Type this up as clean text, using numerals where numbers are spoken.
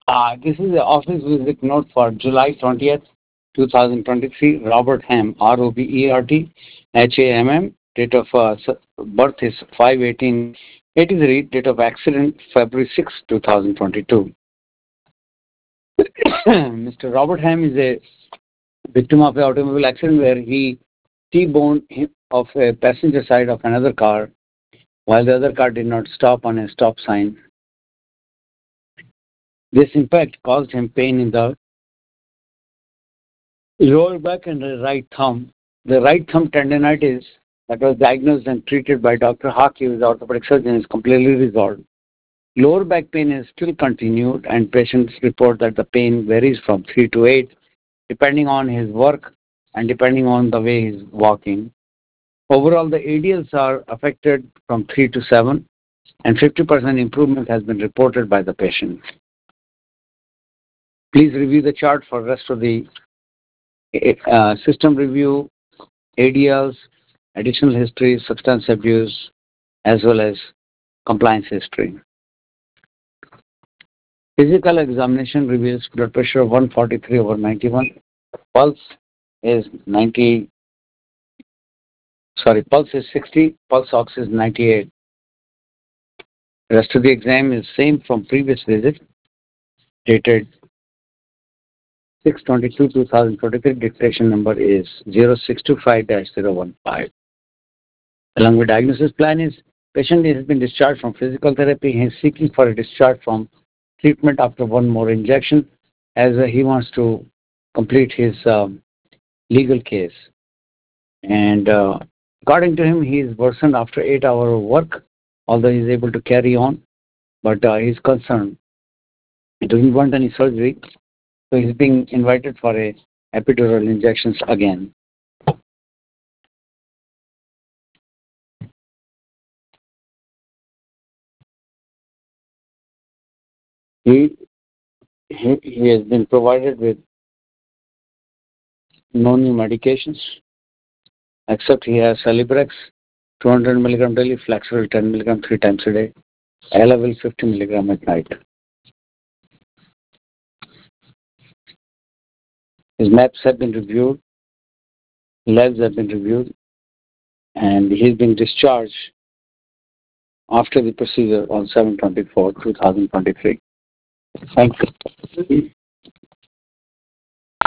This is the office visit note for July 20th, 2023. Robert Ham, Roberthamm. Date of birth is 5/18/83. Date of accident February 6, 2022. Mr. Robert Ham is a victim of an automobile accident where he T-boned off a passenger side of another car while the other car did not stop on a stop sign. This impact caused him pain in the lower back and the right thumb. The right thumb tendonitis that was diagnosed and treated by Dr. Haki with orthopedic surgeon is completely resolved. Lower back pain is still continued, and patients report that the pain varies from 3 to 8 depending on his work and depending on the way he's walking. Overall, the ADLs are affected from 3 to 7, and 50% improvement has been reported by the patient. Please review the chart for the rest of the system review, ADLs, additional history, substance abuse, as well as compliance history. Physical examination reveals blood pressure of 143/91. Pulse is 90. Pulse is 60. Pulse ox is 98. The rest of the exam is same from previous visit, dated 6/22/2023. Dictation number is 0625-015. Along with diagnosis plan is patient has been discharged from physical therapy. He is seeking for a discharge from treatment after one more injection as he wants to complete his legal case. And according to him, he is worsened after 8 hours of work, although he is able to carry on. But he is concerned. He doesn't want any surgery, so he's being invited for a epidural injections again. He has been provided with no new medications, except he has Celebrex 200 milligram daily, Flaxeril 10 milligram 3 times a day, Elavil 50 milligram at night. His maps have been reviewed, labs have been reviewed, and he's been discharged after the procedure on 7/24/2023. Thank you.